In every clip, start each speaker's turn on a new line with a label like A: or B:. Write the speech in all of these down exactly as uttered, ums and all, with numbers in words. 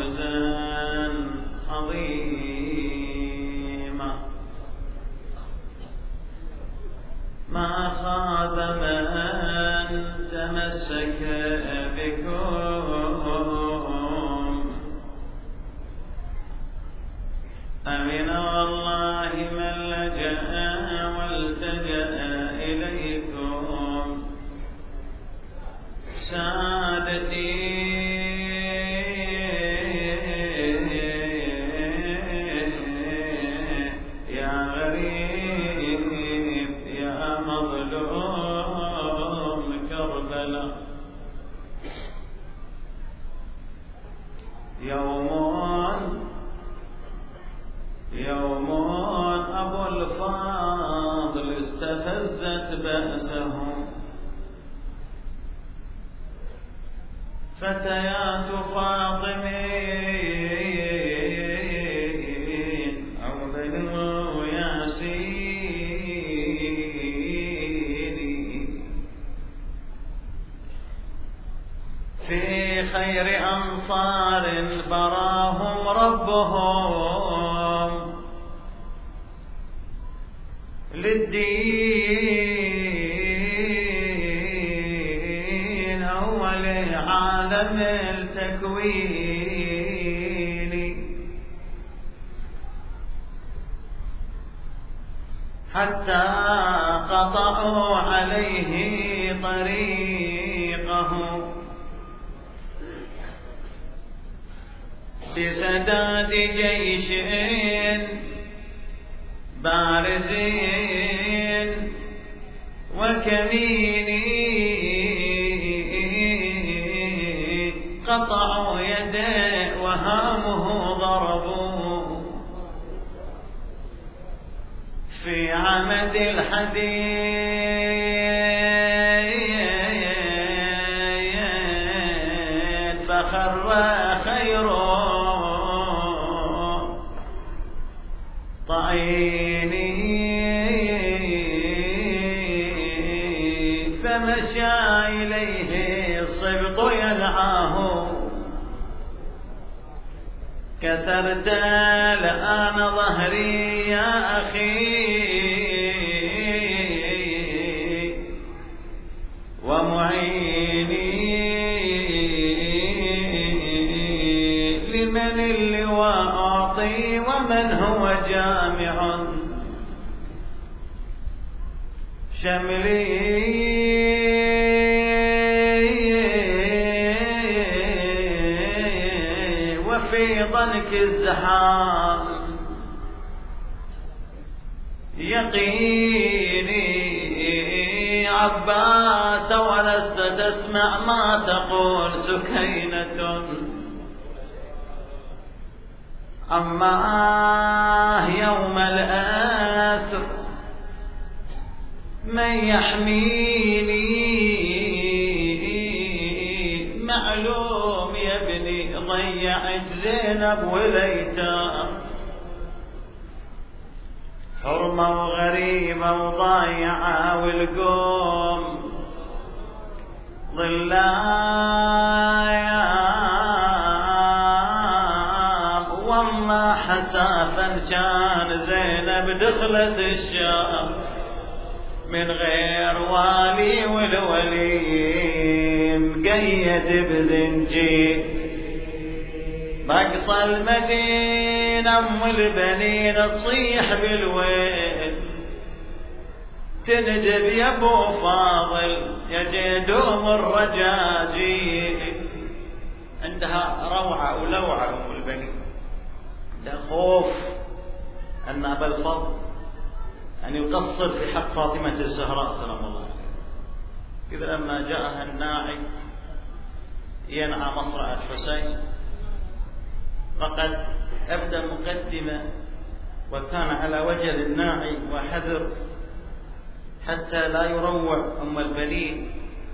A: فوزا عظيما ما خاب من تمسك بكم أمن والله من لجأ والتجأ إليكم سادتي يا غريب يا مظلوم كربلاء يوم يوم أبو الفاضل استفزت بأسهم فتيات فاطمين أو بنو ياسين في خير أنصار براهم ربهم للدين أول عالم التكوين حتى قطعوا عليه طريقه بسداد جيش بارزين وكمين قطعوا يده وهامه ضربوا في عمد الحديد فخر خير طعينه فمشى إليه الصبط يلعاه كسرت الآن ظهري يا أخي ومعيني لمن اللواء أعطي ومن هو جامع شملي وفي ضنك الزحام يقيني عباس ولست تسمع ما تقول سكينة أما يوم الآسر من يحميني معلوم يا ابني ضيعت زينب وليتها حرمة وغريبة وضايعة والقوم ظلام والله حسافا كان زينب دخلت الشام من غير والي والولي مقيد بزنجير مقصى المدينة أم البنين تصيح بالويل تندب يا ابو فاضل يا جدوم الرجاجيل عندها روعة ولوعة أم البنين عندها خوف أن أبا الفضل أن يقصر في حق فاطمة الزهراء سلام الله عليها. إذا لما جاءها الناعي ينعى مصرع الحسين فقد أبدى مقدمة وكان على وجل الناعي وحذر حتى لا يروع أم البنين،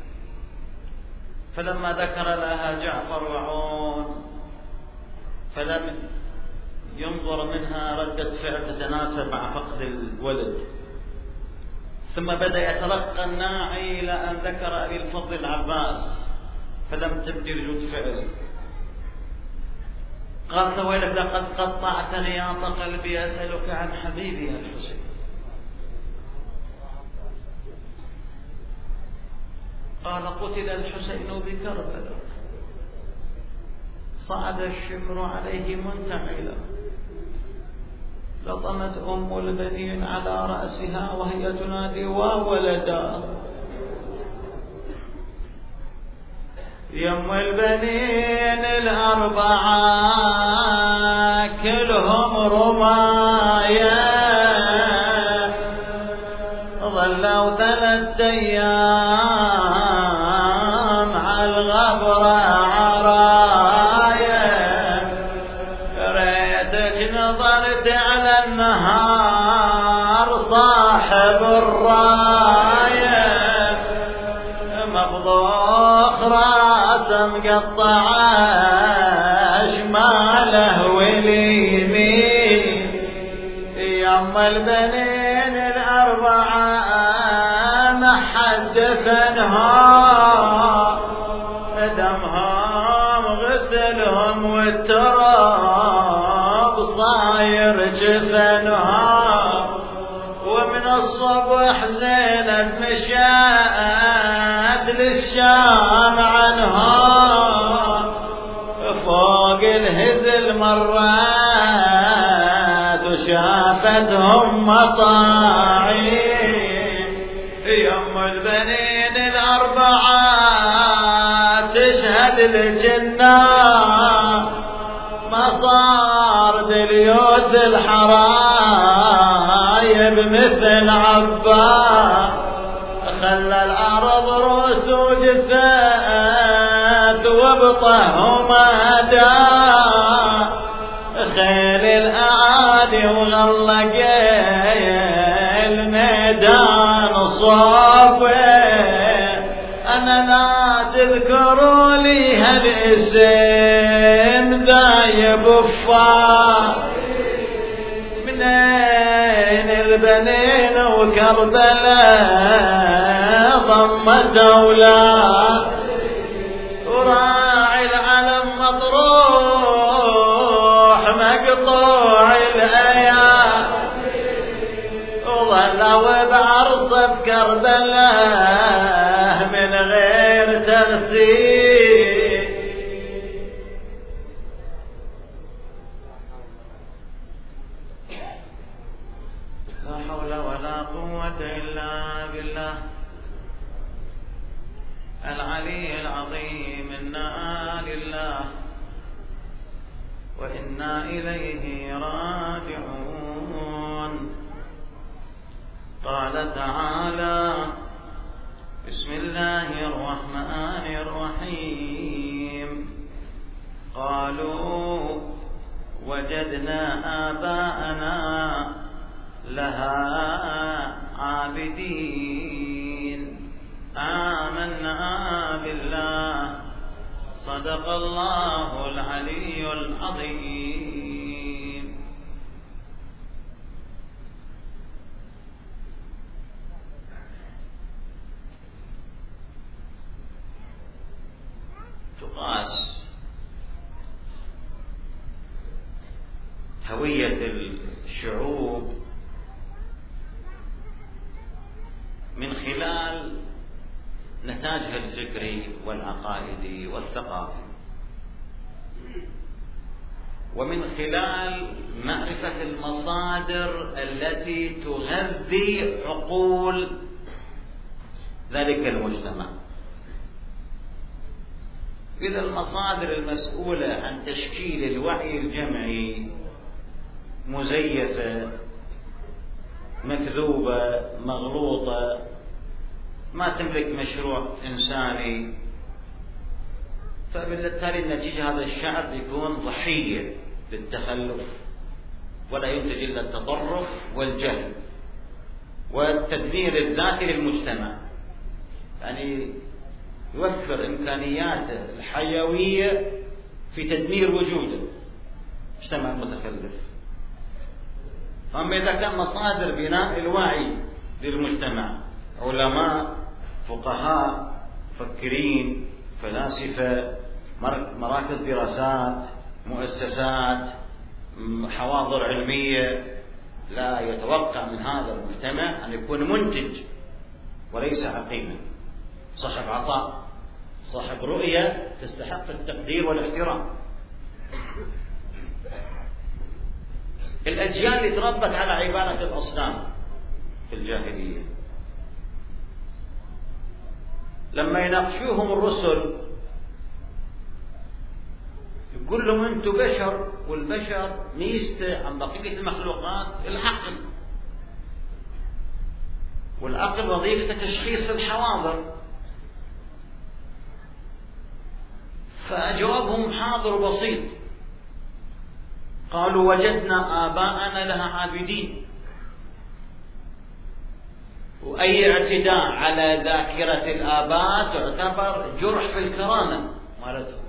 A: فلما ذكر لها جعفر وعون فلم ينظر منها ردة فعل تتناسب مع فقد الولد، ثم بدأ يتلقى الناعي إلى أن ذكر أبي الفضل العباس فلم تبدي ردود فعل، قال ثويلك لقد قطعتني يا قلبي أسألك عن حبيبي الحسين. قال قتل الحسين بكربلاء صعد الشمر عليه منتعلا لطمت أم البنين على رأسها وهي تنادي وولدا يم البنين الأربعة كلهم رمايا ظلوا ثلاث أيام على الغبرة عرايا ريتك نظرت على النهار صاحب الراية مفضوخ راسه مقطعه شماله واليمين يم البنين الأربعة ما حد دفنها دمهم غسلهم والتراب صاير جفنها ومن الصبح زينب مشات للشام عنها فوق الهزل مرات وشافتهم مطاعين يم البنين الأربعة تشهد الجنة ما صار دليوت الحرايب مثل عباس خلى الأرض روس وجثات وبطهما داء خيل الأعادي وغلق الميدان صافي أنا لا تذكروا لي هالاسم ذايب وفا منين البنين وكربلاء ضمت أولاد وراعي العلم مطروح مقطوع الأيام وظلوا بعرصة كربلاء من غير تغسيل لا حول ولا قوة إلا بالله العلي العظيم. إنا لله وإنا إليه راجعون. قال تعالى بسم الله الرحمن الرحيم قالوا وجدنا آباءنا لها عابدين آمنا بالله صدق الله العلي العظيم. تقاس هوية الشعوب من خلال نتاجها الفكري والعقائدي والثقافي ومن خلال معرفة المصادر التي تغذي عقول ذلك المجتمع. إذا المصادر المسؤولة عن تشكيل الوعي الجمعي مزيفة مكذوبة مغلوطة ما تملك مشروع إنساني، فبالتالي النتيجة هذا الشعب يكون ضحية للتخلف ولا ينتج إلا التطرف والجهل والتدمير الذاتي للمجتمع. يعني يوفر إمكانياته الحيوية في تدمير وجوده مجتمع متخلف. فأما إذا كان مصادر بناء الوعي للمجتمع علماء فقهاء مفكرين فلاسفة مراكز دراسات مؤسسات، حواضر علمية. لا يتوقع من هذا المجتمع أن يكون منتج وليس عقيما، صاحب عطاء، صاحب رؤية تستحق التقدير والاحترام. الأجيال اللي تربت على عبادة الأصنام في الجاهلية لما يناقشوهم الرسل يقول لهم أنتم بشر، والبشر ميزته عن بقية المخلوقات العقل، والعقل وظيفته تشخيص الحواضر. فجوابهم حاضر بسيط، قالوا وجدنا آباءنا لها عابدين. وأي اعتداء على ذاكرة الآباء تعتبر جرح في الكرامة مالتهم،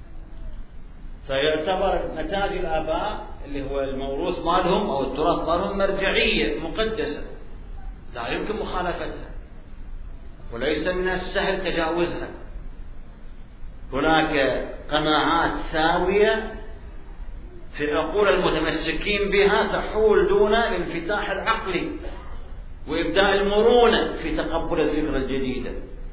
A: فيعتبر نتاج الآباء اللي هو الموروث مالهم أو التراث مالهم مرجعية مقدسة لا يمكن مخالفتها وليس من السهل تجاوزها. هناك قناعات ثاوية في عقول المتمسكين بها تحول دون الانفتاح العقلي وإبداء المرونة في تقبل الفكرة الجديدة.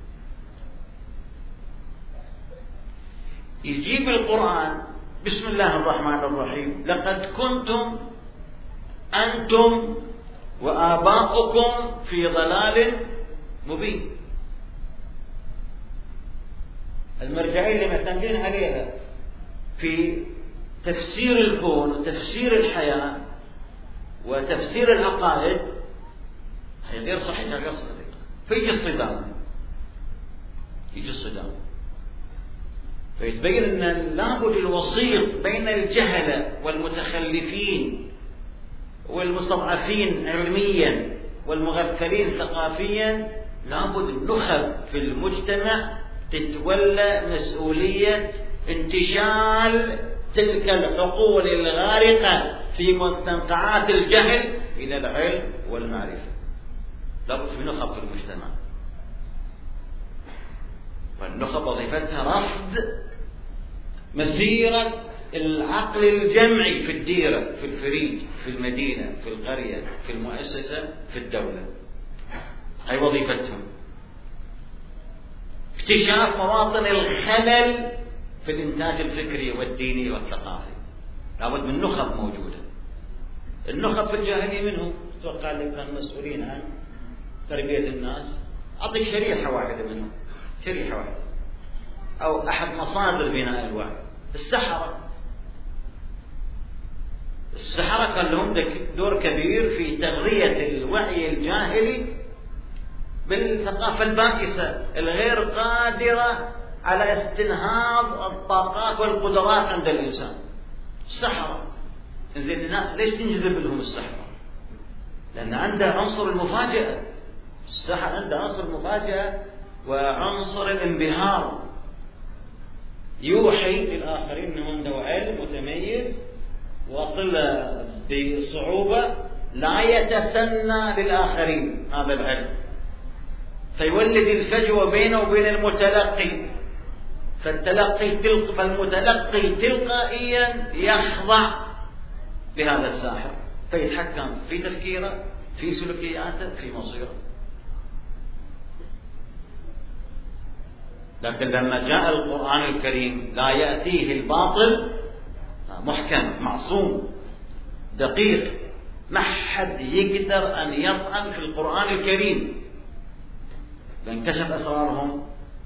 A: يجيب القرآن بسم الله الرحمن الرحيم لقد كنتم أنتم وآباؤكم في ضلال مبين. المرجعية اللي معتمدين عليها في تفسير الكون وتفسير الحياة وتفسير العقائد هي غير صحيحة غير صحيحة. فيجي الصدام يجي الصدام فيتبين أن لابد الوسيط بين الجهلة والمتخلفين والمستضعفين علميا والمغفلين ثقافيا. لابد النخب في المجتمع تتولى مسؤولية انتشال تلك العقول الغارقة في مستنقعات الجهل إلى العلم والمعرفة. لابد في نخب في المجتمع، والنخب وظيفتها رصد مسيرة العقل الجمعي في الديرة، في الفريج، في المدينة، في القرية، في المؤسسة، في الدولة. هاي وظيفتهم. اكتشاف مواطن الخلل في الإنتاج الفكري والديني والثقافي. لابد من نخب موجودة. النخب في الجاهلية منهم توقع اللي كانوا مسؤولين عن تربية الناس. أعطيك شريحة واحدة منهم، شريحة واحدة أو أحد مصادر بناء الوعي. السحرة. السحرة كان لهم دور كبير في تغذية الوعي الجاهلي بالثقافة البائسة الغير قادرة على استنهاض الطاقات والقدرات عند الإنسان. السحرة. إنزين الناس ليش تنجذب لهم السحرة؟ لأن عنده عنصر المفاجأة. السحر عنده عنصر المفاجأة وعنصر الانبهار، يوحي للآخرين أنه عنده علم متميز وصل بصعوبة لا يتسنى للآخرين هذا العلم، فيولد الفجوة بينه وبين المتلقي. فالتلقي تلق فالمتلقي تلقائيا يخضع لهذا الساحر فيتحكم في تفكيره، في سلوكياته، في مصيره. لكن لما جاء القرآن الكريم لا يأتيه الباطل، محكم معصوم دقيق، ما حد يقدر أن يطعن في القرآن الكريم. فانكشف أسرارهم،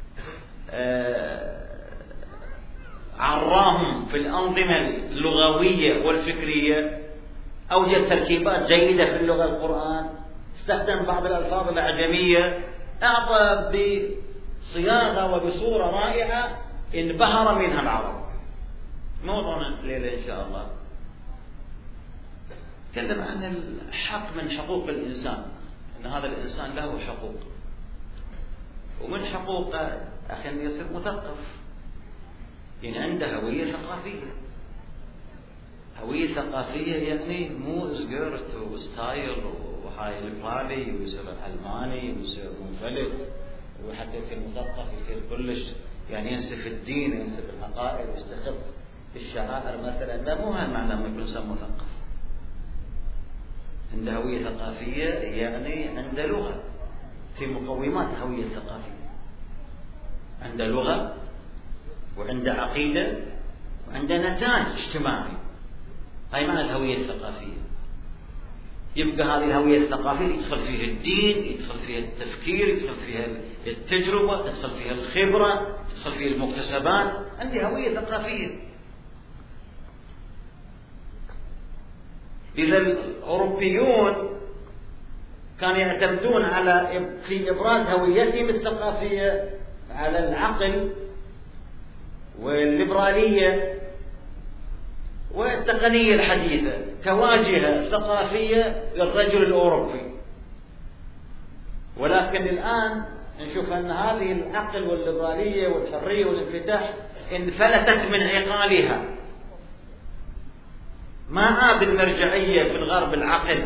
A: عراهم في الأنظمة اللغوية والفكرية، أوجد تركيبات جيدة في اللغة القرآن، استخدم بعض الألفاظ الأعجمية، أعطى بصياغة وبصورة رائعة انبهر منها العرب. موضوعنا الليلة إن شاء الله تكلم عن الحق من حقوق الإنسان، أن هذا الإنسان له حقوق، ومن حقوقه أخي أن يصير مثقف، يعني عنده هوية ثقافية. هوية ثقافية يعني مو سكيرت وستايل وهاي البالي ويصير علماني ويصير منفلت، وحتى يصير مثقف يصير كلش يعني ينسف الدين وينسف العقائد ويستخف الشعائر مثلا، لا مو هالمعنى لما يكون إنسان مثقف. عنده هوية ثقافية يعني عنده لغة، في مقومات الهوية الثقافية، عنده لغة وعنده عقيدة وعنده نتاج اجتماعي. هاي معنى الهوية الثقافية. يبقى هذه الهوية الثقافية يدخل فيها الدين، يدخل فيها التفكير، يدخل فيها التجربة، تدخل فيها الخبرة، تدخل فيها المكتسبات. عندي هوية ثقافية. إذا الأوروبيون كانوا يعتمدون على في إبراز هويتهم الثقافية على العقل والليبرالية والتقنية الحديثة كواجهة ثقافية للرجل الأوروبي. ولكن الآن نشوف أن هذه العقل والليبرالية والحرية والانفتاح انفلتت من عقالها. ما عاد المرجعية في الغرب العقل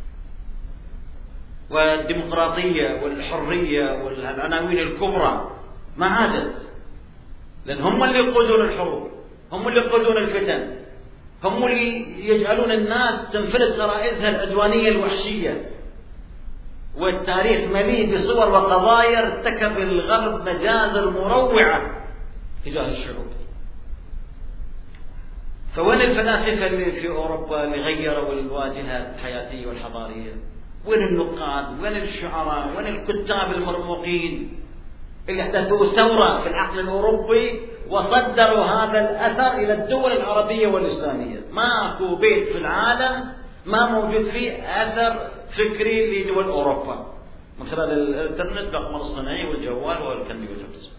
A: والديمقراطية والحرية والعناوين الكبرى، ما عادت، لأن هم اللي يقودون الحروب، هم اللي يقودون الفتن، هم اللي يجعلون الناس تنفلت غرائزها العدوانية الوحشية. والتاريخ مليء بصور وقضايا ارتكب الغرب مجازر مروعة تجاه الشعوب. فوين الفلاسفة اللي في أوروبا اللي غيروا الواجهة الحياتية والحضارية؟ وين النقاد؟ وين الشعراء؟ وين الكتاب المرموقين اللي احدثوا ثورة في العقل الأوروبي وصدروا هذا الأثر إلى الدول العربية والإسلامية؟ ماكو بيت في العالم ما موجود فيه أثر فكري لدول أوروبا من خلال الإنترنت والأقمار الصناعية والجوال والكمبيوترز.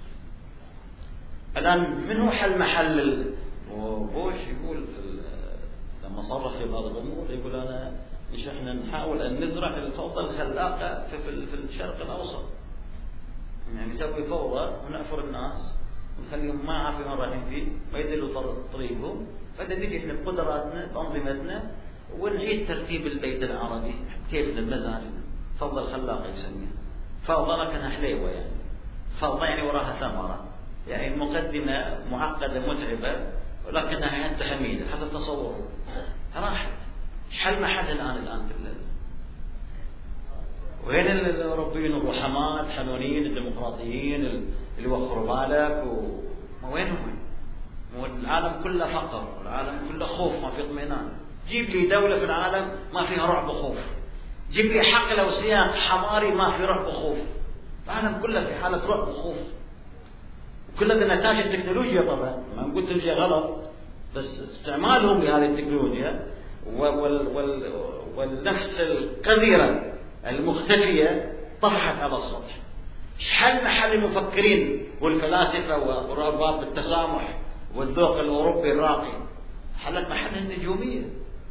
A: الآن من هو حل محل بوش؟ يقول لما صرح في بعض الأمور يقول أنا مش احنا نحاول أن نزرع الفوضى الخلاقة في في الشرق الأوسط، يعني نسوي فوضى ونأفر الناس ونخليهم ما عارفين وين رايحين فيه، ما يدلوا طريقهم، بعدين نجي احنا بقدراتنا بأنظمتنا ونعيد ترتيب البيت العربي كيفنا بمزاجنا. فوضى الخلاقة يسميها فوضى لكنها حليوة، يعني فوضى يعني وراها ثمرة، يعني المقدمة معقدة متعبة ولكنها حتى حميدة حسب تصوره. راحت حل محل الآن الآن في الليل. وين الأوروبيين الرحماء الحنونين الديمقراطيين اللي وخروا بالك و... وينهم؟ العالم كله فقر، العالم كله خوف، ما في اطمئنان. جيب لي دولة في العالم ما فيها رعب وخوف، جيب لي حقل أو سياق حضاري ما في رعب وخوف. العالم كله في حالة رعب وخوف، كل هذا نتاج التكنولوجيا طبعا، ما نقول تكنولوجيا غلط، بس استعمالهم لهذه التكنولوجيا وال وال والنفس القذرة المختفية طفحت على السطح. حل محل المفكرين والفلاسفة وأرباب التسامح والذوق الأوروبي الراقي؟ حلت محلها النجومية.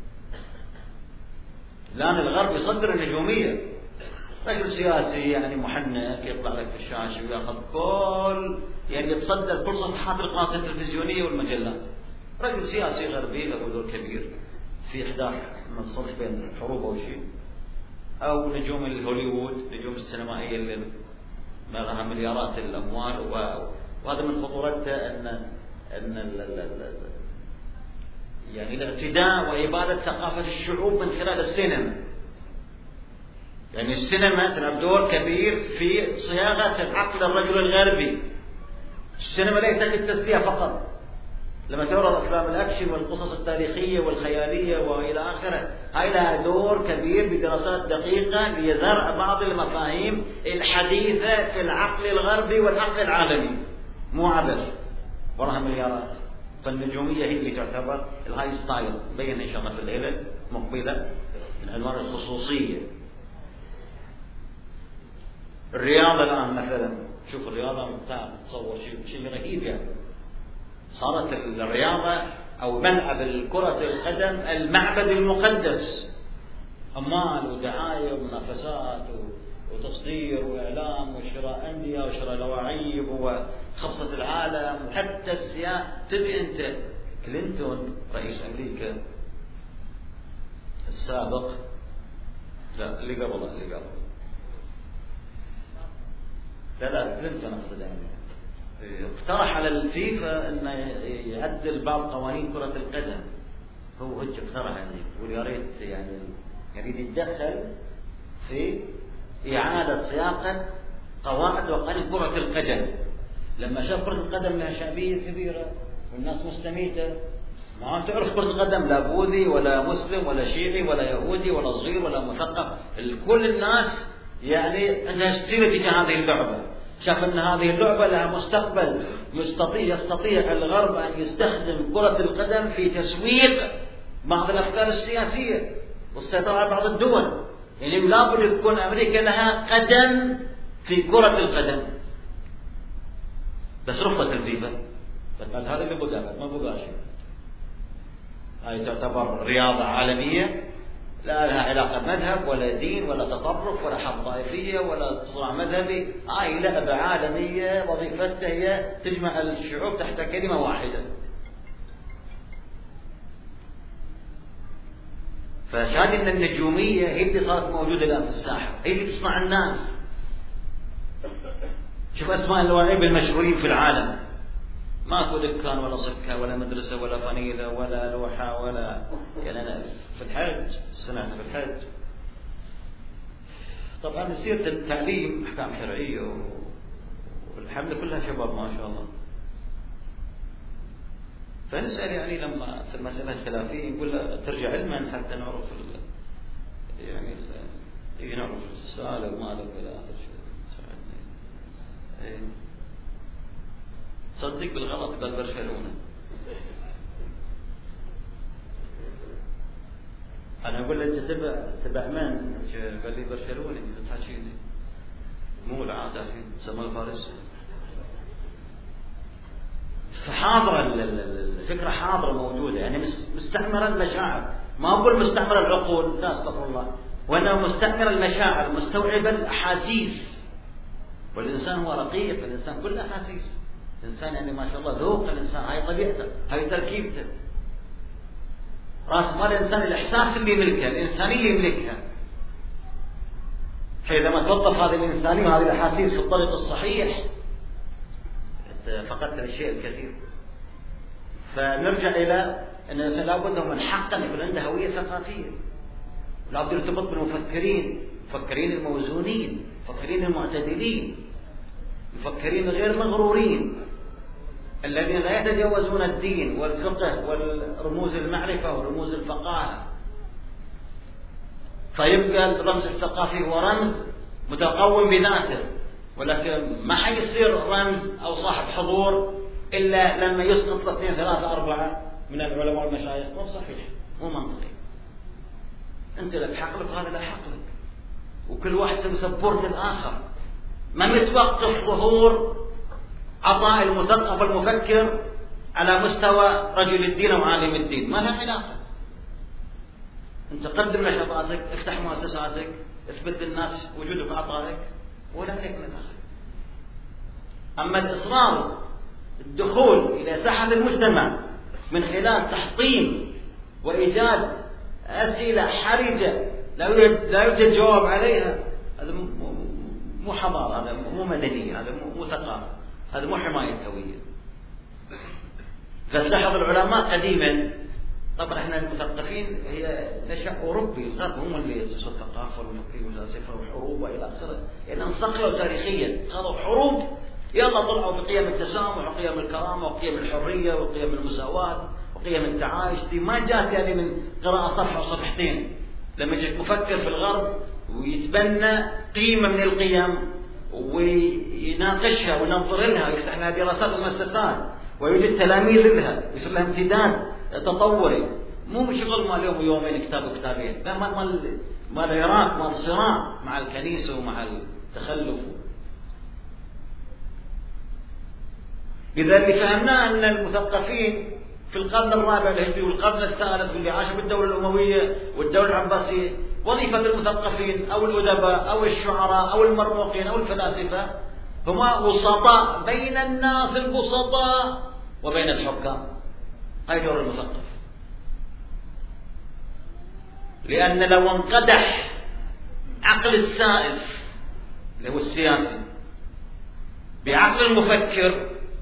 A: الآن الغرب يصدر النجومية، رجل سياسي يعني محنك يطلع لك في الشاشة وياخذ كل يعني يتصدر كل صفحات القنوات التلفزيونية والمجلات. رجل سياسي غربي له دور كبير في إحداث من الصلح بين الحروب أو شيء، أو نجوم الهوليوود، نجوم السينمائية اللي ما لها مليارات الأموال، وهذا من خطورته أن أن ال ال ال يعني الاعتداء وإبادة ثقافة الشعوب من خلال السينما. يعني السينما تلعب دور كبير في صياغة عقل الرجل الغربي. السينما ليست للتسلية فقط، لما تعرض أفلام الأكشن والقصص التاريخية والخيالية وإلى آخره، هاي لها دور كبير بدراسات دقيقة لزرع بعض المفاهيم الحديثة في العقل الغربي والعقل العالمي، مو عبث وراها مليارات. فالنجومية هي اللي تعتبر الهاي ستايل، بين إن شاء الله في الليلة مقبلة من عنوان الخصوصية. الرياضة الآن مثلا، شوف الرياضة بتاع تصور شيء شيء رهيب، يعني صارت الرياضة أو ملعب الكرة القدم المعبد المقدس، أموال ودعاية ومنافسات وتصدير وإعلام وشراء أندية وشراء لواعيب وخبصة العالم وحتى السياسة. تدري أنت كلينتون رئيس أمريكا السابق، لا اللي قبل اللي قبل لا لا كلينتون أقصد يعني اقترح على الفيفا انه يعدل بعض قوانين كرة القدم. هو هيك اقترح يعني، يقول يا ريت يعني يريد يتدخل في إعادة صياغة قواعد وقوانين كرة القدم. لما شاف كرة القدم لها شعبية كبيرة والناس مستميتة، ما تعرف كرة القدم لا بوذي ولا مسلم ولا شيعي ولا يهودي ولا صغير ولا مثقف، كل الناس يعني عندها ستيرة تجاه هذه اللعبة. شاف أن هذه اللعبة لها مستقبل، مستطيع يستطيع الغرب أن يستخدم كرة القدم في تسويق بعض الأفكار السياسية والسيطرة على بعض الدول. يعني لابد تكون أمريكا لها قدم في كرة القدم. بس رفضت الفيفا، فقال هذا اللي بقى ما بقى شيء. هاي تعتبر رياضة عالمية لا لها علاقة بمذهب ولا دين ولا تطرف ولا حرب طائفية ولا صراع مذهبي. هاي لعبة عالمية وظيفتها هي تجمع الشعوب تحت كلمة واحدة. فشاهد ان النجومية هي اللي صارت موجودة الآن في الساحة، هي اللي تصنع الناس. شوف أسماء اللاعبين المشهورين في العالم، ماكو دكان ولا سكة ولا مدرسة ولا فنيلة ولا لوحة ولا يعني. أنا في الحج سمعت في الحج طبعا سيرة التعليم أحكام شرعية والحمد كلها شباب ما شاء الله. فنسأل يعني لما مسألة خلافية نقول ترجع علما حتى نعرف يعني يجي نعرف السؤال ومالك ولا آخر شيء. صدق بالغلط قال برشلونة. أنا أقول له تتبع تبع من؟ قال لي برشلونة. تحكي لي مو العادة الحين تسمى الفارس. فحاضرة الفكرة حاضرة موجودة يعني مستعمرة المشاعر. ما أقول مستعمرة العقول لا استغفر الله، وأنه مستعمرة المشاعر مستوعبة الأحاسيس. والإنسان هو رقيق، الإنسان كله أحاسيس. الإنسان يعني ما شاء الله ذوق الإنسان، هاي طبيعته هاي تركيبته. رأس مال الإنسان الإحساس اللي يملكه، الإنسانية اللي يملكها. فإذا ما توظف هذه الإنسانية وهذه الأحاسيس في الطريق الصحيح فقدت الشيء الكثير. فنرجع إلى أن الإنسان لابد من حقا يكون عنده هوية ثقافية، لابد يرتبط بالمفكرين، المفكرين الموزونين، المفكرين المعتدلين، المفكرين غير مغرورين، الذين لا يتجاوزون الدين والفقه والرموز المعرفة ورموز الفقاهة. فيبقى الرمز الثقافي هو رمز متقوم بذاته، ولكن ما حيصير رمز أو صاحب حضور إلا لما يسقط اثنين ثلاثة أربعة من العلماء والمشايخ. مو صحيح، مو منطقي. أنت لك حق لك وهذا لا حق لك، وكل واحد يسوي سبورت للآخر. ما يتوقف ظهور عطاء المثقف المفكر على مستوى رجل الدين وعالم الدين، ما لها علاقة. أنت قدم نشاطاتك، افتح مؤسساتك، اثبت للناس وجودك وعطائك، ولا عليك من الآخر. أما الإصرار الدخول إلى ساحة المجتمع من خلال تحطيم وإيجاد أسئلة حرجة لا يوجد لا يوجد جواب عليها، هذا مو حضارة، هذا مو مدنية، هذا مو ثقافة، هذا مو حماية هوية. فتلاحظ العلماء قديما، طبعا احنا المثقفين هي نشأ أوروبي، الغرب هم اللي أسسوا الثقافة والفكر والفلسفة والحروب وإلى آخره، لأنهم صقلوا تاريخيا، خذوا حروب يلا طلعوا بقيم التسامح وقيم الكرامة وقيم الحرية وقيم المساواة وقيم التعايش. دي ما جات يعني من قراءة صفحة وصفحتين. لما يجي مفكر في الغرب ويتبنى قيمة من القيم ويناقشها وينظر لها ويفتح لها دراسات ومؤسسات ويوجد تلاميذ لها ويصير لها امتداد تطوري، مو شغل مال يوم ويومين كتاب وكتابين، لا مال مال مال العراق، مال صراع مع الكنيسة ومع التخلف. لذلك فهمنا أن المثقفين في القرن الرابع الهجري والقرن الثالث واللي عاشوا بالدولة الأموية والدولة العباسية، وظيفة المثقفين أو الأدباء أو الشعراء أو المرموقين أو الفلاسفة هما وسطاء بين الناس البسطاء وبين الحكام. هاي دور المثقف. لأن لو انقدح عقل السائس اللي هو السياسي بعقل المفكر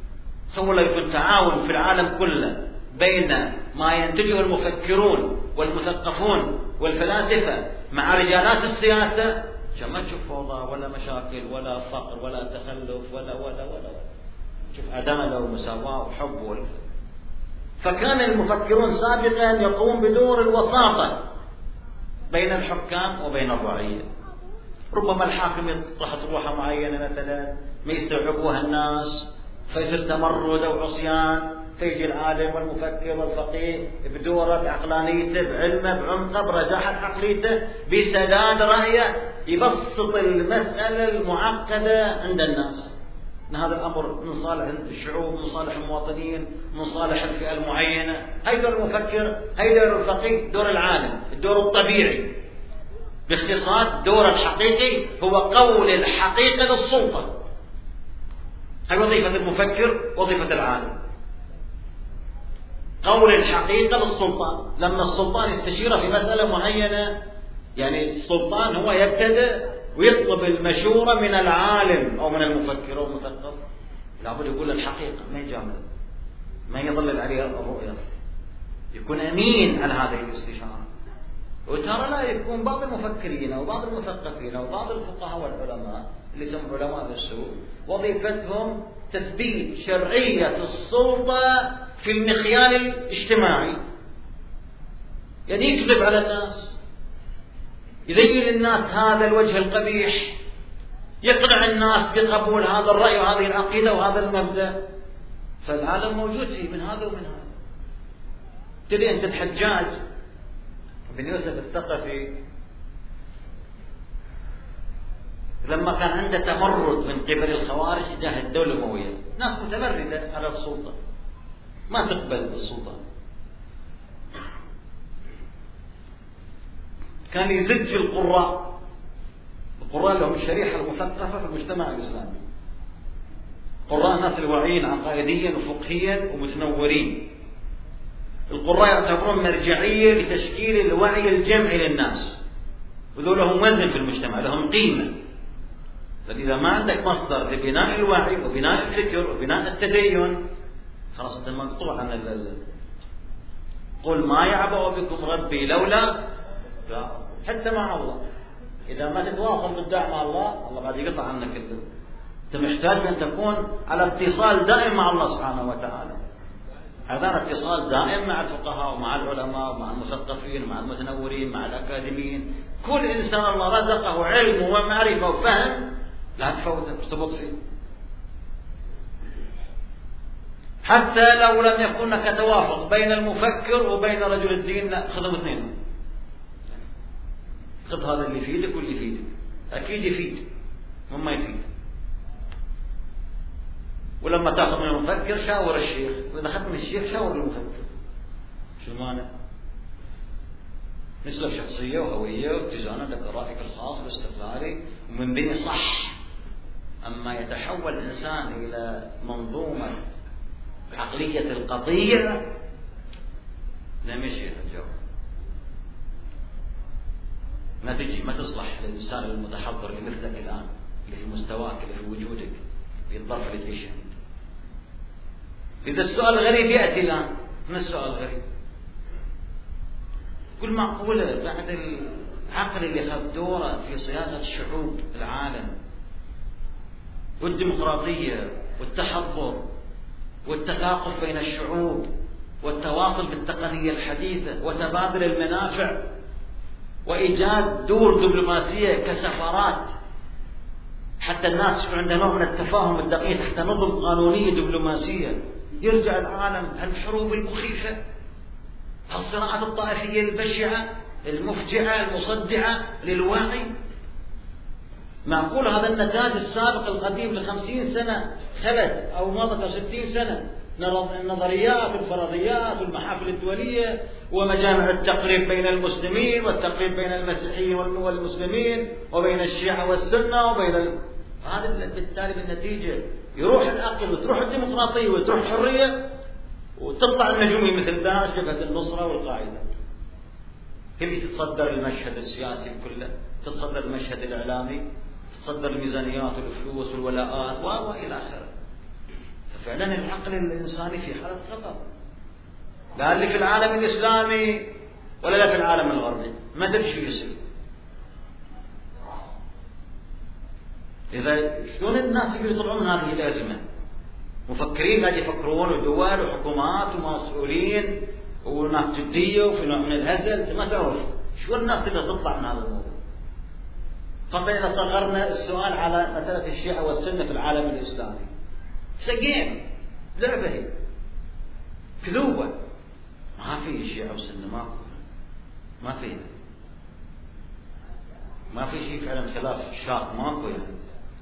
A: تصور لو يكون تعاون في العالم كله بين ما ينتجه المفكرون والمثقفون والفلاسفة مع رجالات السياسة، عشان ما تشوف فوضى ولا مشاكل ولا فقر ولا تخلف ولا ولا ولا, ولا. شوف عدالة ومساواة وحب والفة. فكان المفكرون سابقا يقوم بدور الوساطة بين الحكام وبين الرعية. ربما الحاكم يطرح طروحة معينة مثلا ما يستوعبوها الناس فيصير تمرد أو عصيان، فيجي العالم والمفكر والفقيه بدوره بعقلانيته بعلمه بعمقه برجاحة عقليته بسداد رأيه يبسط المسألة المعقدة عند الناس. إن هذا الأمر من صالح الشعوب، من صالح المواطنين، من صالح الفئة المعينة. هاي دور المفكر، هاي دور الفقيه، دور العالم، الدور الطبيعي. باختصار دور الحقيقي هو قول الحقيقة للسلطة. هاي وظيفة المفكر، وظيفة العالم. قول الحقيقة للسلطان. لما السلطان يستشير في مسألة معينة، يعني السلطان هو يبتدئ ويطلب المشورة من العالم أو من المفكر أو المثقف، لابد يقول الحقيقة، ما يجامل، ما يضلل عليها الرؤية، يكون أمين على هذه الاستشارة. وترى لا يكون بعض المفكرين أو بعض المثقفين أو بعض الفقهاء والعلماء اللي يسموا علماء السوء وظيفتهم تثبيت شرعية السلطة في المخيال الاجتماعي، يعني يكذب على الناس، يزين للناس هذا الوجه القبيح، يقنع الناس بقبول هذا الرأي وهذه العقيدة وهذا المبدأ. فالعالم موجود فيه من هذا ومن هذا. تدري أنت الحجاج بن يوسف الثقفي لما كان عنده تمرد من قبل الخوارج تجاه الدولة الأموية، ناس متمردة على السلطة ما تقبل السلطة، كان يزج القراء. القراء لهم الشريحة المثقفة في المجتمع الإسلامي، قراء الناس الواعيين عقائديا وفقهيا ومتنورين. القراء يعتبرون مرجعية لتشكيل الوعي الجمعي للناس، وذو لهم وزن في المجتمع، لهم قيمة. لأن إذا ما عندك مصدر لبناء الوعي وبناء الفكر وبناء التدين خلاص أنت مقطوع عن ال قل ما يعبأ بكم ربي لولا، حتى مع الله إذا ما تتواصل بالدعاء مع الله، الله بعد يقطع عنك البر. أنت محتاج أن تكون على اتصال دائم مع الله سبحانه وتعالى. هذا اتصال دائم مع الفقهاء ومع العلماء ومع المثقفين ومع المتنورين مع الأكاديميين. كل إنسان الله رزقه علم ومعرفة وفهم لا تفوت ترتبط فيه، حتى لو لم يكن هناك توافق بين المفكر وبين رجل الدين، لا خذهم اثنين، خذ هذا اللي يفيدك واللي يفيدك، أكيد يفيد وما يفيد. ولما تأخذ من المفكر شاور الشيخ، وإذا أخذت من الشيخ شاور المفكر. شو المانع؟ مثلك شخصية وهوية واتزان لك رأيك الخاص واستقلالي ومن بين صح. أما يتحول الإنسان إلى منظومة عقلية القطيع لم يشيء الجو، ما تجي ما تصلح للإنسان المتحضر اللي مثلك الآن، اللي في مستواك، اللي في وجودك، في الظرف اللي تعيشه. إذا السؤال غريب يأتي الآن، من السؤال غريب؟ كل معقولة بعد العقل اللي أخذ دوره في صياغة شعوب العالم والديمقراطية والتحضر والتثاقف بين الشعوب والتواصل بالتقنية الحديثة وتبادل المنافع وإيجاد دور دبلوماسية كسفارات حتى الناس يكون عندها نوع من التفاهم الدقيق تحت نظم قانونية دبلوماسية. يرجع العالم الحروب المخيفة، الصراعات الطائفية البشعة المفجعة المصدعة للوعي. معقول هذا النتاج السابق القديم لخمسين سنة خلت أو مضت أو ستين سنة، النظريات والفرضيات والمحافل الدولية ومجامع التقريب بين المسلمين والتقريب بين المسيحيين والمسلمين وبين الشيعة والسنة وبين ال... هذا بالتالي بالنتيجة يروح العقل وتروح الديمقراطية وتروح الحرية وتطلع النجومية مثل داعش جبهة النصرة والقاعدة، هي اللي تتصدر المشهد السياسي كله، تتصدر المشهد الإعلامي، تتصدر الميزانيات والفلوس والولاءات وإلى آخره. فعلا العقل الإنساني في حالة خطر، لا اللي في العالم الإسلامي ولا لا في العالم الغربي، ما أدري شو يصير. إذا شلون الناس يقدروا يطلعون من هذه الأزمة؟ مفكرين قاعد يفكرون، ودول وحكومات ومسؤولين وناس جدية وفي نوع من الهزل، ما تعرف شو الناس تقدر تطلع من هذا الموضوع. فقط إذا صغرنا السؤال على مسألة الشيعة والسنة في العالم الإسلامي، سجين لعبة هي كذوبة، ما في شيعة وسنة، ماكو، ما في ما في شيء فعلا خلاف شاق، ماكو يعني.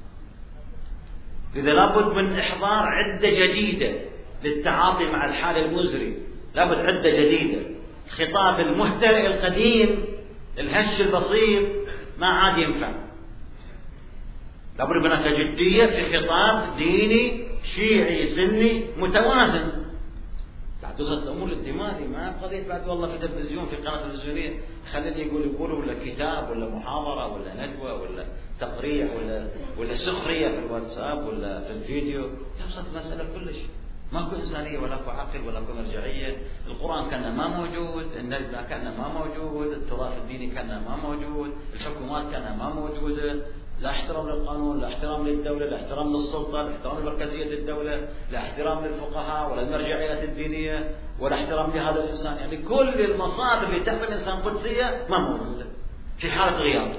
A: إذا لابد من إحضار عدة جديدة للتعاطي مع الحال المزري، لابد عدة جديدة. الخطاب المهترئ القديم الهش البسيط ما عاد ينفع، لابد من هناك جدية في خطاب ديني شيعي سني متوازن. بعد توصل الأمور للدماغي، ما قضية بعد والله في التلفزيون في قناة تلفزيونية خليني يقول يقولوا ولا كتاب ولا محاضرة ولا ندوة ولا تقريع ولا ولا سخرية في الواتساب ولا في الفيديو، توصلت مسألة كلش ماكو إنسانية ولا كو عقل ولا كو مرجعية. القرآن كان ما موجود، النجم كان ما موجود، التراث الديني كان ما موجود، الحكومات كان ما موجودة، لا احترام للقانون، لا احترام للدولة، لا احترام للسلطة، لا احترام لمركزية الدولة، لا احترام للفقهاء ولا المرجعيات الدينية، ولا احترام لهذا الإنسان. يعني كل المصادر اللي تحمل الإنسان قدسية ما موجودة، في حالة غياب.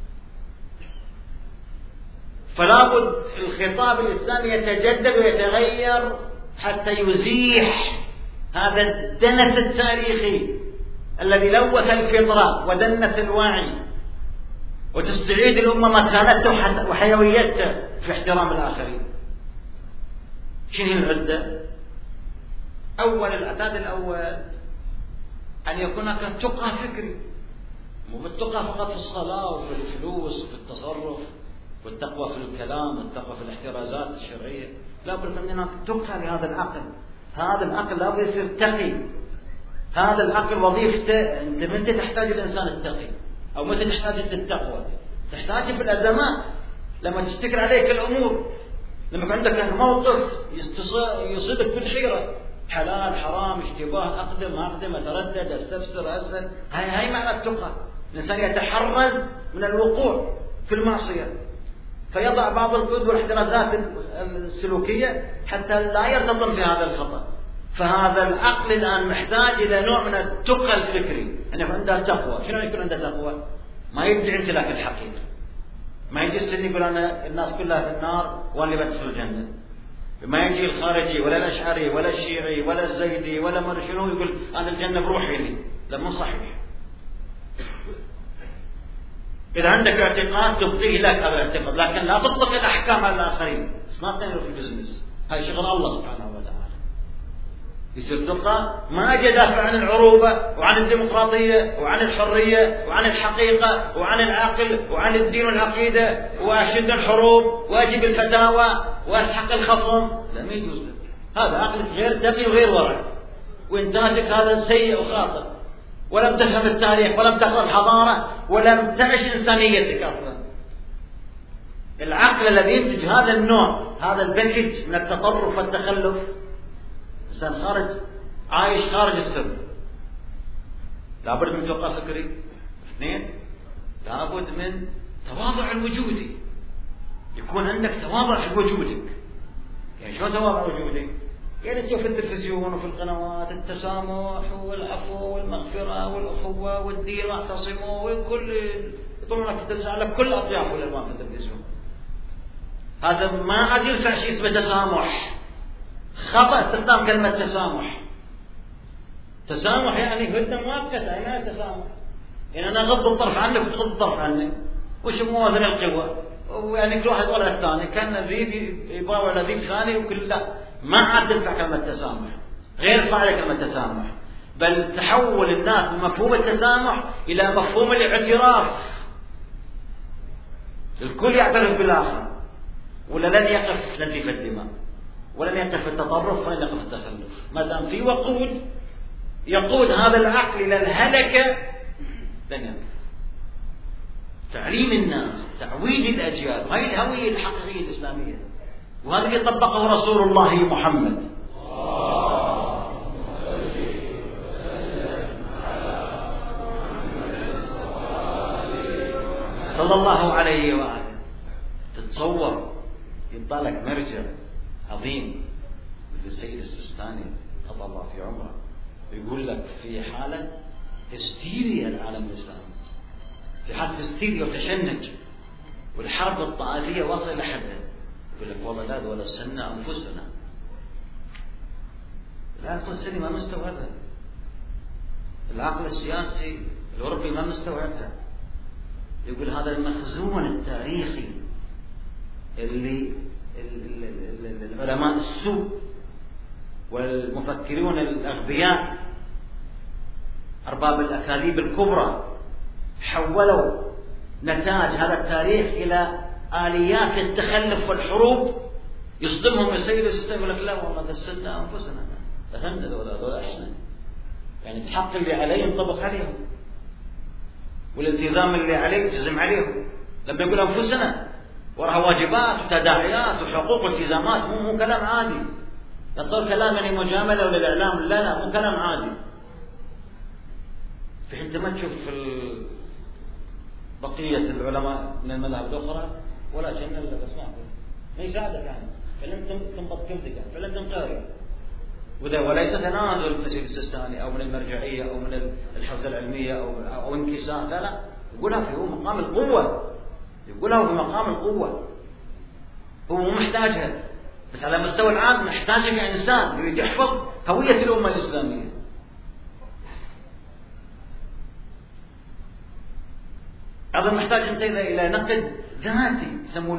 A: فلا بد الخطاب الإسلامي يتجدد ويتغير حتى يزيح هذا الدنس التاريخي الذي لوث الفطرة ودنس الوعي، وتستعيد الأمة مكانتها وحيويتها في احترام الآخرين. شنو العدة؟ أول العتاد الأول أن يكون هناك تقى فكري، مو بالتقى فقط في الصلاة وفي الفلوس وفي التصرف، والتقوى في الكلام والتقوى في الاحترازات الشرعية، لا بد من هناك تقى لهذا العقل. هذا العقل لا بد يصير تقي. هذا العقل وظيفته، أنت متى تحتاج الإنسان التقي أو متى تحتاج التقوى؟ تحتاج في الأزمات، لما تستكر عليك الأمور، لما يكون عندك موقف يصيبك بالحيرة، حلال حرام اشتباه، أقدم ما أقدم، أتردد أستفسر أسأل. هاي هاي معنى التقى. الإنسان يتحرز من الوقوع في المعصية، فيضع بعض القيود والاحترازات السلوكية حتى لا يرتطم في هذا الخطأ. فهذا العقل الآن محتاج إلى نوع من التقى الفكري، أن يكون عنده تقوى. شنو يكون عنده تقوى؟ ما يدعي امتلاك الحقيقة، ما يجي السني يقول أنا الناس كلها في النار وأنا اللي بدخل الجنة، ما يجي الخارجي ولا الأشعري ولا الشيعي ولا الزيدي ولا ما شنو يقول أنا الجنة بروحي لي. لا، مو صحيح. إذا عندك اعتقاد تبقيه لك هذا الاعتقاد، لكن لا تطلق الأحكام على الآخرين. ما تعمل في البزنس، هاي شغل الله سبحانه وتعالى. يصير تبقى ما أجي دافع عن العروبة وعن الديمقراطية وعن الحرية وعن الحقيقة وعن العقل وعن الدين والعقيدة وأشد الحروب وأجيب الفتاوى وأسحق الخصم. لا، ما يجوز لك. هذا عقلك غير تقي وغير ورع، وإنتاجك هذا سيء وخاطئ، ولم تفهم التاريخ ولم تقرأ الحضارة ولم تعش إنسانيتك أصلا. العقل الذي ينتج هذا النوع، هذا الباكج من التطرف والتخلف، إنسان خارج عايش خارج السر. لابد من توقع فكري. اثنين، لابد من تواضع الوجودي، يكون عندك تواضع في وجودك. يعني شو تواضع وجودي؟ يعني تشوف في التلفزيون وفي القنوات التسامح والعفو والمغفرة والأخوة والدين واعتصموا وكل يطلعون في التلفزيون على كل أطياف والألوان في التلفزيون. هذا ما عاد ينفع شيء اسمه تسامح. خطأ استخدام كلمة تسامح. تسامح يعني هدنة مؤقتة، يعني التسامح يعني أنا أغض الطرف عنك وتغض الطرف عني، وش موازن القوى، ويعني كل واحد ولا الثاني، كان ذيب يباوع لذيب ثاني وكل. لا، ما عاد تنفع كلمة تسامح، غير فاعلة كلمة تسامح، بل تحول الناس من مفهوم التسامح إلى مفهوم الاعتراف. الكل يعترف بالآخر، ولا لن يقف نزيف الدماء، ولن يقف التطرف، ولن يقف التخلف. ما دام في وقود يقود هذا العقل إلى الهلكة لن يقف. تعليم الناس، تعويد الأجيال، هاي الهوية الحقيقية الإسلامية. وهذا اللي طبقه رسول الله محمد صلى الله عليه وآله. تتصور يبقى لك مرجع عظيم مثل السيد السيستاني قضى الله في عمره يقول لك في حالة هستيريا العالم الإسلامي، في حالة هستيريا وتشنج والحرب الطائفية واصلة إلى حدها، يقول لك والله لا ولا سنة أنفسنا، العقل السني ما مستوعبها، العقل السياسي الأوروبي ما مستوعبها. يقول هذا المخزون التاريخي اللي العلماء السوء والمفكرون الأغبياء أرباب الأكاذيب الكبرى حولوا نتاج هذا التاريخ إلى آليات التخلف والحروب، يصدمهم السيد السيستم يقول لك لا والله دسنا أنفسنا فهمنا ذولا ذولا إحنا، يعني الحق اللي عليه ينطبق عليهم والالتزام اللي عليه يلتزم عليهم. لما يقول أنفسنا وراها واجبات وتداعيات وحقوق والتزامات، مو مو كلام عادي، لا صار كلام يعني مجاملة ولا الإعلام، لا لا مو كلام عادي. في حين ما تشوف في بقية العلماء من المذاهب الأخرى ولا شيء من الأسماء ما يساعدك يعني، فلن تنبط كبدك يعني، فلن تنقاري. وذا وليس تنازل من السيد السيستاني أو من المرجعية أو من الحوزة العلمية أو أو انكسار، لا لا، يقولها في هو مقام القوة، يقولها في مقام القوة، هو مو محتاجها، بس على مستوى العام محتاجها كإنسان يريد يحفظ هوية الأمة الإسلامية. هذا محتاج انت إلى نقد ذاتي يسموه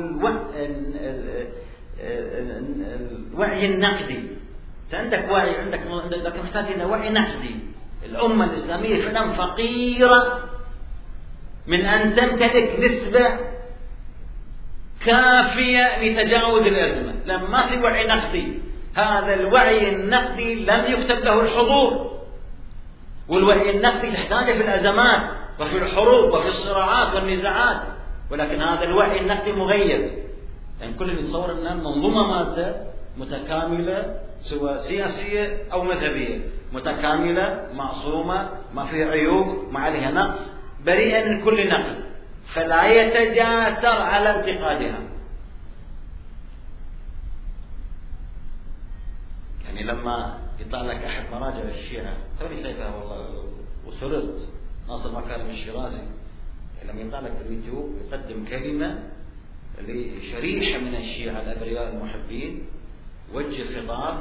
A: الوعي النقدي. أنت عندك وعي، عندك لكن محتاج إلى وعي نقدي. الأمة الإسلامية فعلا فقيرة من أن تمتلك نسبة كافية لتجاوز الأزمة، لما ما في وعي نقدي. هذا الوعي النقدي لم يكتب له الحضور، والوعي النقدي تحتاجه في الأزمات وفي الحروب وفي الصراعات والنزاعات، ولكن هذا الوعي النقدي مغيب. يعني كل يتصور أن المنظومة مادة متكاملة سواء سياسية أو مذهبية، متكاملة معصومة ما فيها عيوب ما عليها نقص، بريئة من كل نقد، فلا يتجاسر على انتقادها. يعني لما يطلع لك أحد مراجع الشيعة توني شايفها والله وسررت، ناصر مكارم الشيرازي لما يطلع لك في اليوتيوب يقدم كلمة لشريحة من الشيعة الأبرياء المحبين، وجه خطاب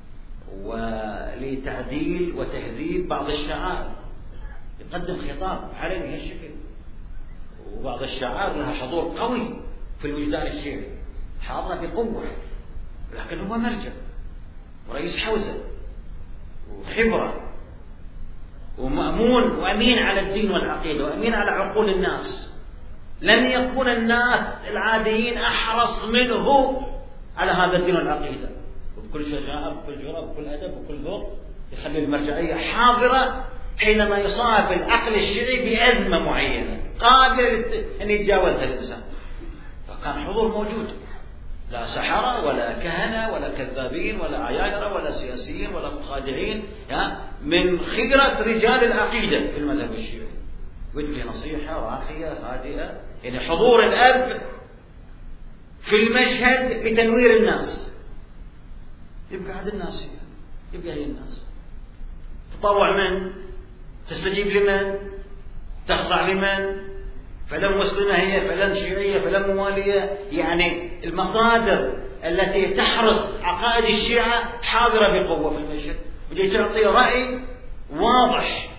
A: ولتعديل وتهذيب بعض الشعائر، يقدم خطاب علني بهالشكل، وبعض الشعائر لها حضور قوي في الوجدان الشيعي، حاضرة بقوة، لكن هو مرجع ورئيس حوزة وخبرة ومأمون وأمين على الدين والعقيدة وأمين على عقول الناس. لن يكون الناس العاديين أحرص منه على هذا الدين والعقيدة، وبكل شجاعة بكل جرأة بكل أدب بكل ذوق يخلي المرجعية حاضرة حينما يصاب العقل الشيعي بأزمة معينة قابل أن يتجاوزها الإنسان. فكان حضور موجود، لا سحرة ولا كهنة ولا كذابين ولا عيائرة ولا سياسيين ولا مخادعين، من خبرة رجال العقيدة في المذهب الشيعي، وجه نصيحة راقية هادئة، يعني حضور الأب في المشهد لتنوير الناس. يبقى عند الناس، يبقى هي الناس تطوع من، تستجيب لمن، تخضع لمن، فلن مسلمة هي فلن شيعية فلن موالية. يعني المصادر التي تحرص عقائد الشيعة حاضرة بقوة في المشهد، وجي تعطي رأي واضح.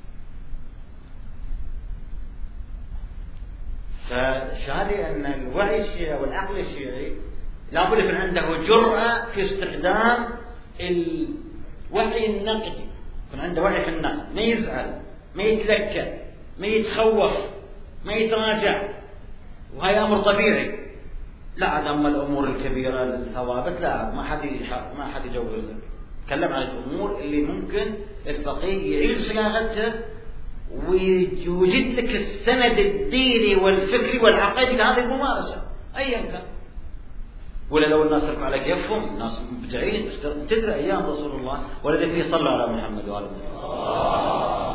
A: فشهادة أن الوعي الشيعي والعقل الشيعي لابد يكون عنده جرأة في استخدام الوعي النقدي، يكون عنده وعي في النقد، ما يزعل ما يتلكى ما يتخوف ما يتراجع، وهي أمر طبيعي. لا عاد أما الأمور الكبيرة الثوابت لا، ما حد ما حد يجوز لك. تكلم عن الأمور اللي ممكن الفقيه يعيد صياغتها ويوجد لك السند الديني والفكري والعقائدي لهذه الممارسة أيا كان. ولا لو الناس تركوا على كيفهم، الناس مبدعين. تدري أيام رسول الله والذين يصلوا على محمد وآل محمد.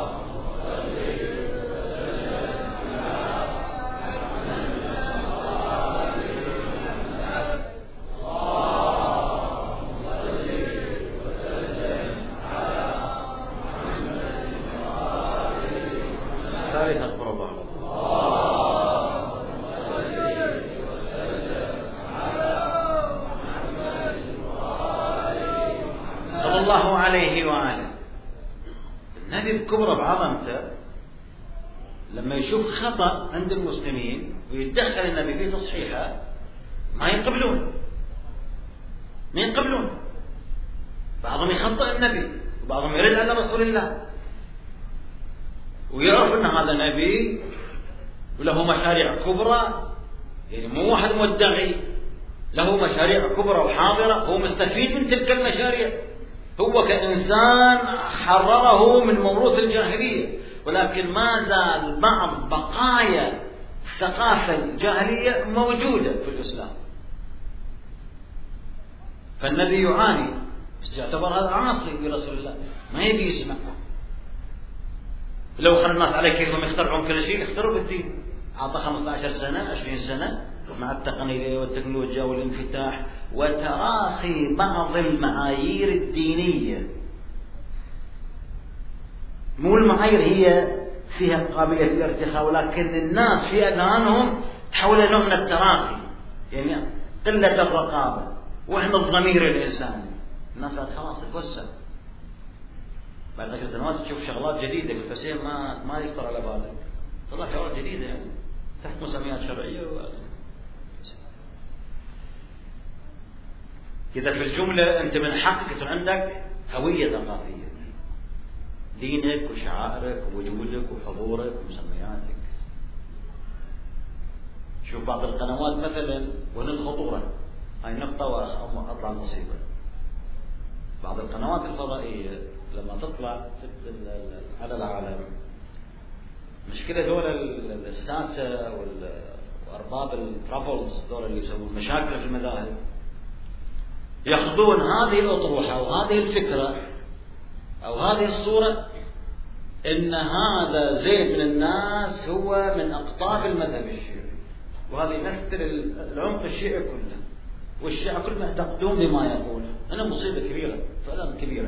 A: كبر بعظمته لما يشوف خطأ عند المسلمين ويتدخل النبي في تصحيحه ما ينقبلون ما ينقبلون بعضهم يخطئ النبي وبعضهم يرد على رسول الله ويعرف أن هذا نبي وله مشاريع كبرى، يعني مو واحد مدعي، له مشاريع كبرى وحاضرة، هو مستفيد من تلك المشاريع، هو كإنسان حرره من موروث الجاهلية، ولكن ما زال بعض بقايا الثقافة الجاهلية موجودة في الإسلام. فالنبي يعاني، بس يعتبر هذا عاصي برسول الله، ما يبي يسمع. لو خلى الناس على كيفهم يخترعون كل شيء، يخترعوا بالدين. أعطى خمسة عشر سنة عشرين سنة مع التقنية والتكنولوجيا والانفتاح وتراخي بعض المعايير الدينية. مو المعايير هي فيها قابلية للارتخاء، ولكن الناس في أذهانهم تحول نوع من التراخي، يعني قلة الرقابة وهم الضمير الإنساني. الناس خلاص تتوسع، بعد عشر سنوات تشوف شغلات جديدة في الحسين ما ما يخطر على بالك، طلع شغلات جديدة يعني تحت مسميات شرعية. و... إذا في الجملة أنت من حقك يكون عندك هوية ثقافية، دينك وشعائرك ووجودك وحضورك ومسمياتك. شوف بعض القنوات مثلا وهن الخطورة، هاي نقطة وأطلع المصيبة. بعض القنوات الفضائية لما تطلع على العالم، مشكلة دول الساسة وأرباب الترابلز دول اللي يسوون مشاكل في المذاهب، يأخذون هذه الأطروحة أو هذه الفكرة أو هذه الصورة إن هذا زيد من الناس هو من أقطاب المذهب الشيعي، وهذا يمثل العمق الشيعي كله، والشيعة كلهم يعتقدون بما يقول. أنا مصيبة كبيرة فعلا كبيرة.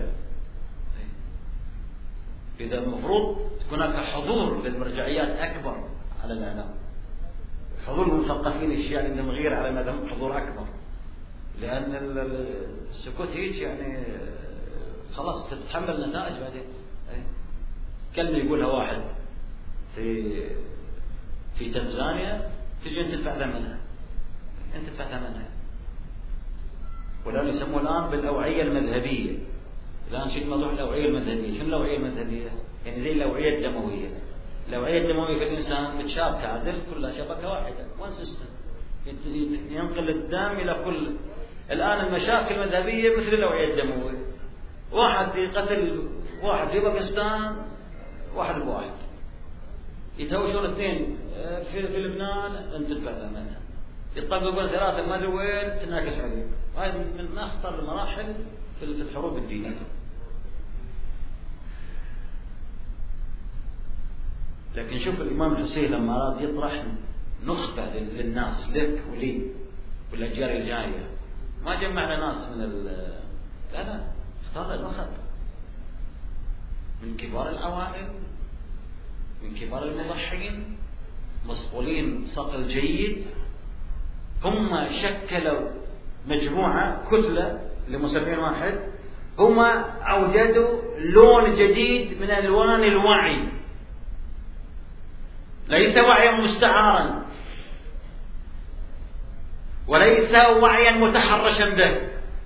A: إذا المفروض تكون هناك حضور للمرجعيات أكبر على الإعلام، حضور المثقفين الشيعة عندهم غير على مذهب حضور أكبر، لأن السكوت هيك يعني خلاص تتحمل نتائج بعدين. كلمة يقولها واحد في في تنزانيا تجي أنت تدفع ثمنها، أنت تدفع ثمنها. ولا يسموه الآن بالأوعية المذهبية. الآن شو موضوع الأوعية المذهبية؟ شو الأوعية المذهبية؟ يعني زي الأوعية الدموية. الأوعية الدموية في الإنسان متشابكة عدل، كلها شبكة واحدة، وان سيستم، ينقل الدم إلى كل. الآن المشاكل المذهبية مثل الأوعية الدموية، واحد يقتل واحد في باكستان، واحد بواحد يتهاوشون اثنين في في لبنان، أنت تدفع ثمنها. يطققون ثلاثة ما أدري وين، تنعكس عليك. هاي من أخطر المراحل في الحروب الدينية. لكن شوف الإمام الحسين لما أراد يطرح نخبة للناس، لك ولي والأجيال الجاية، ما جمعنا ناس من ال لا لا اختار الأخذ من كبار الأوائل، من كبار المضحين، مصقولين صقل جيد. هم شكلوا مجموعة كتلة لمسمين واحد، هم أوجدوا لون جديد من ألوان الوعي، ليس وعيا مستعارا وليس وعيا متحرشا به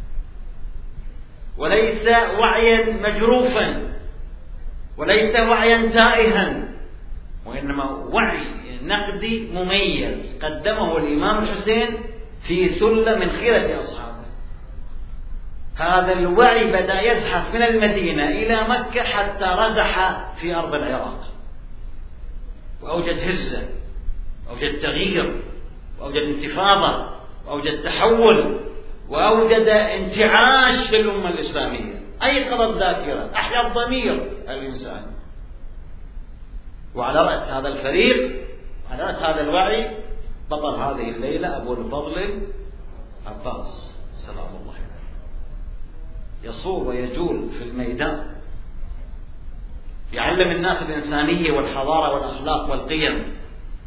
A: وليس وعيا مجروفا وليس وعيا تائها، وإنما وعي نقدي مميز قدمه الإمام الحسين في ثلة من خيرة أصحابه. هذا الوعي بدأ يزحف من المدينة إلى مكة حتى رزح في أرض العراق، وأوجد هزة، وأوجد تغيير، وأوجد انتفاضة، وأوجد تحول وأوجد انتعاش في الأمة الإسلامية، أيقظ الذاكرة، أحيا الضمير الإنساني. وعلى رأس هذا الفريق، على رأس هذا الوعي، بطل هذه الليلة أبو الفضل عباس سلام الله عليه، يصور ويجول في الميدان، يعلم الناس الإنسانية والحضارة والأخلاق والقيم.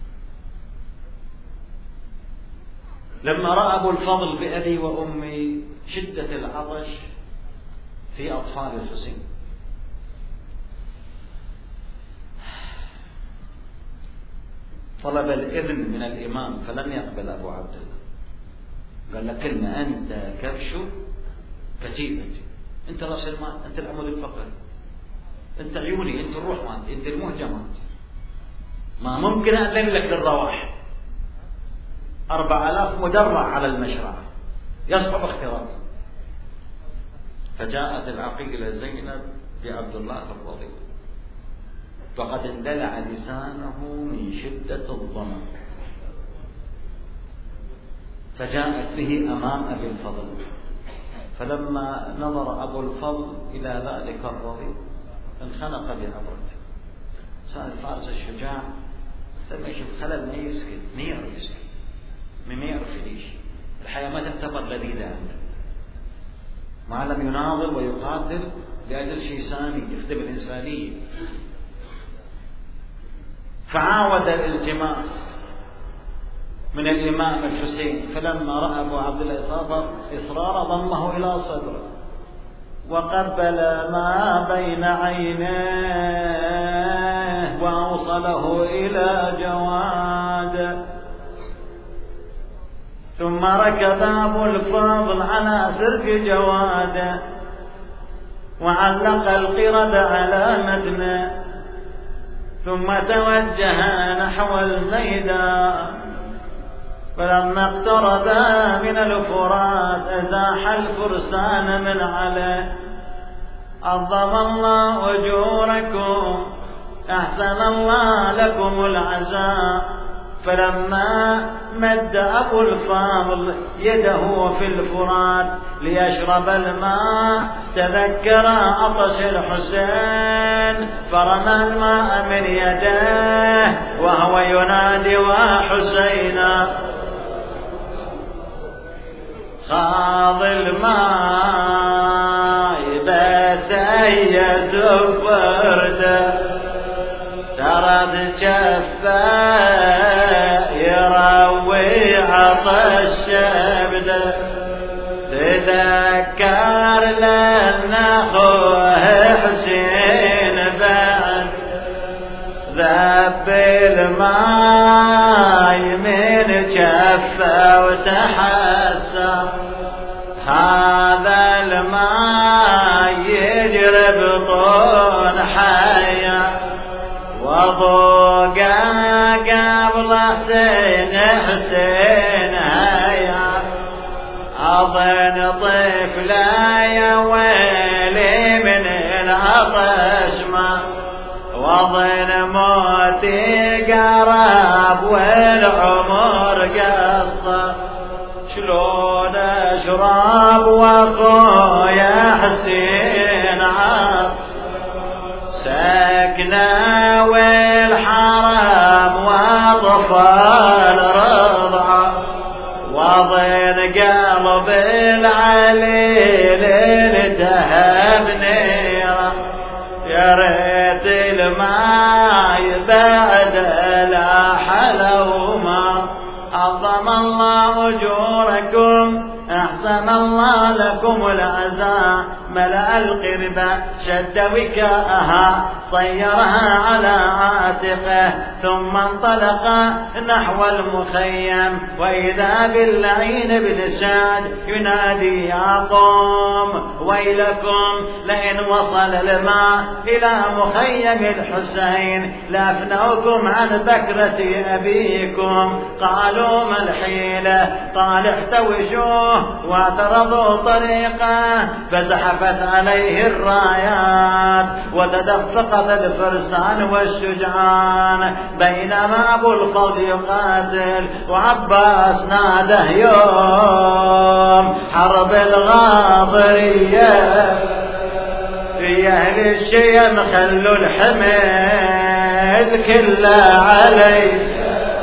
A: لما رأى أبو الفضل بأبي وأمي شدة العطش في أطفال الحسين، طلب الإذن من الإمام فلم يقبل أبو عبد الله، قال له كلمة: أنت كبش كتيبتي، أنت رأس المال، أنت العمود الفقري، أنت عيوني، أنت الروح مالتي، أنت المهجة مالتي، ما ممكن أذن لك للرواح. أربع آلاف مدرع على المشرعة يصعب اختراقه. فجاءت العقيلة زينب بعبد الله الرضي، فقد اندلع لسانه من شدة الظمأ، فجاءت به أمام أبي الفضل. فلما نظر أبو الفضل إلى ذلك الرضي انخنق بعبرته. سأل فارس الشجاع لما يشوف خلل ما يسكت، ما يعرف يسكت، ما يعرف يعيش، الحياة ما تعتبر لذيذة عنده، ما لم يناضل ويقاتل لأجل شيء ثاني يخدم الإنسانية. فعاود الالتماس من الإمام الحسين، فلما رأى أبو عبد الله إصرار ضمه إلى صدره وقبل ما بين عينيه وأوصله إلى جواد. ثم ركب أبو الفضل على سرج جواد وعلق القرد على متنه، ثم توجه نحو الميدان. فلما اقترب من الفرات أزاح الفرسان من عليه. عظم الله أجوركم، أحسن الله لكم العزاء. فلما مد أبو الفضل يده في الفرات ليشرب الماء تذكر عطش الحسين، فرمى الماء من يديه وهو ينادي: وحسينا. خاض الماء بس يزفرده، ترد جفاه يروي عطش شبده. تذكر لأن أخوه حسين بعد ذب الماء من جفه وتحسى. هذا الماء يجري بطون حيا وضوقا قبل حسين حسين هيا. أظن طفلا يا ويلي من العطش ما، وظن موتي قرب والعمر قصة. شلون اشرب واخويا حسين عطش سكنة والحرم واطفال رضعه، وظن قلب العليل التهب نيره. يا ريت الماء بعد لا حلوما. عظم الله أجوركم، أحسن الله لكم العزاء. ملأ القربة شد وكاءها صيرها على عاتقه، ثم انطلق نحو المخيم. وإذا باللعين بن سعد ينادي: يا قوم ويلكم، لئن وصل الماء إلى مخيم الحسين لأفنوكم عن بكرة أبيكم. قالوا: ما الحيلة؟ قال: احتوشوه واعترضوا طريقه فزحفت عليه الرايات وتدفقت الفرسان والشجعان، بينما أبو الفضل يقاتل وعباس ناده يوم حرب الغاضرية يا أهل الشيم خلوا الحمل كله علي.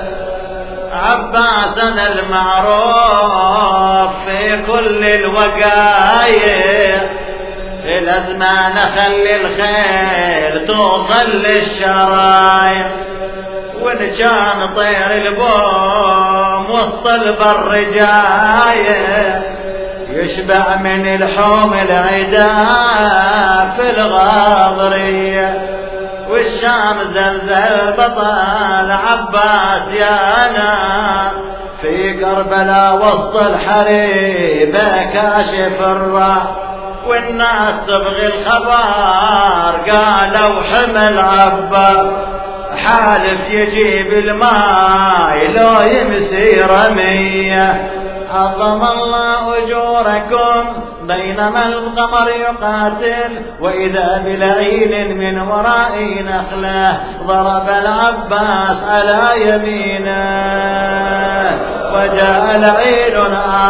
A: عباسنا المعروف في كل الوقايع الأزمان خلي الخيل توصل للشرايع، وإن كان طير البوم وسط البر جاية يشبع من الحوم العدا في الغاضرية، والشام زلزل بطل عباس يانا في كربلاء وسط الحريبة كاشف الراء، والناس تبغي الخبر قالوا حمل عباس حالف يجيب الماء لو يمسي رمية. عظم الله أجوركم بينما القمر يقاتل وإذا بلعين من وراء نخله ضرب العباس على يمينه، وجاء لعين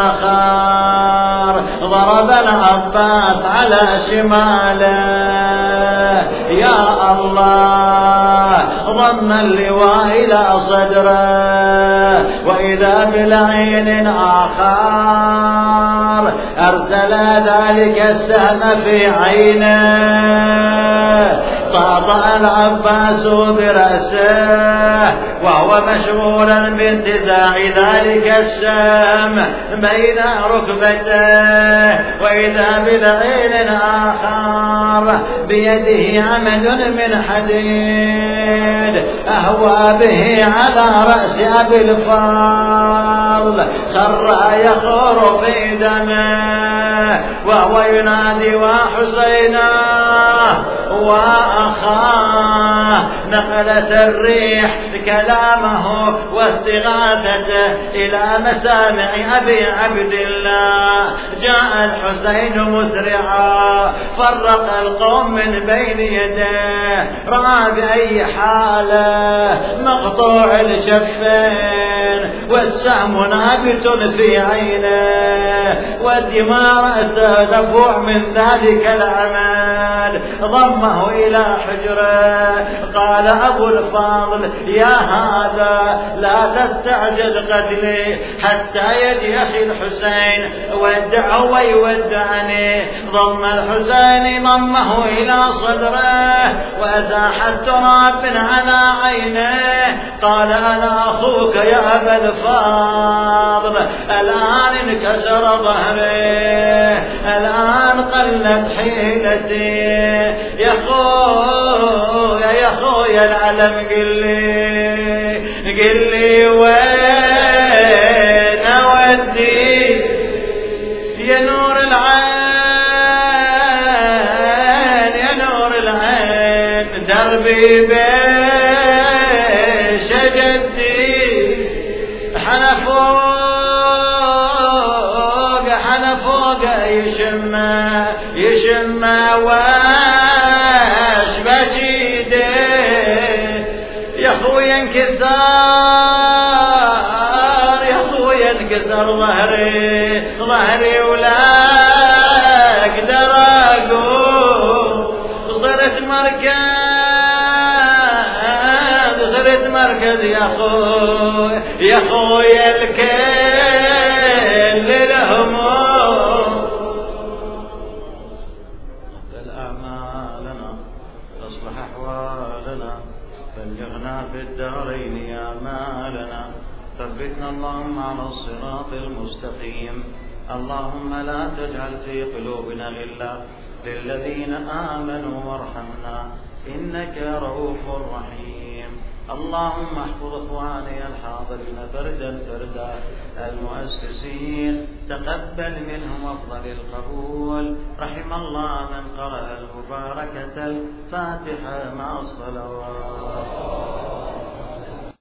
A: آخر ضرب العباس على شماله. يا الله ضم اللواء إلى صدره وإذا بلعين آخر أرسل ذلك السهم في عينه، طاطأ العباس برأسه وهو مشغولا بانتزاع ذلك السهم بين ركبته، وإذا بلعين آخر بيده عمد من حديد أهوى به على رأس أبي الفضل، خر يخور في دمه وهو ينادي وحسينا وأخاه. نقلت الريح كلامه واستغاثته إلى مسامع أبي عبد الله. جاء الحسين مسرعا فرق القوم من بين يديه، رأى بأي حالة مقطوع الشفين والسهم نابت في عينه والدماء رأسه دفوع من ذلك العمل. ضمه إلى حجره قال أبو الفضل يا هذا لا تستعجل قتلي حتى يجي أخي الحسين ودعه ويودعني. ضم الحسين ضمه إلى صدره وأزاح التراب على عينه. قال أنا أخوك يا أبا الفضل، الآن انكسر ظهري، الآن قلت حيلتي. يا خويا يا خويا العلم قل لي قل لي وين أودي يا نور العين يا نور العين دربي بيش جدي حنفوق حنفوق يشمه يشمه واش بجيده يا خويا انكسار يا خويا انكسر ظهري ظهري ولا اقدر اقوم. صرت مركز صرت مركز يا خويا يا خويا الكل للهموم. اقبل اعمالنا اصلح احوالنا بلغنا في الدارين يا مالنا. ثبتنا اللهم على الصراط المستقيم. اللهم لا تجعل في قلوبنا غلا للذين آمنوا وارحمنا إنك رؤوف رحيم. اللهم احفظ اخواني الحاضرين فردا فردا المؤسسين، تقبل منهم افضل القبول. رحم الله من قرأ المباركة الفاتحة مع الصلوات.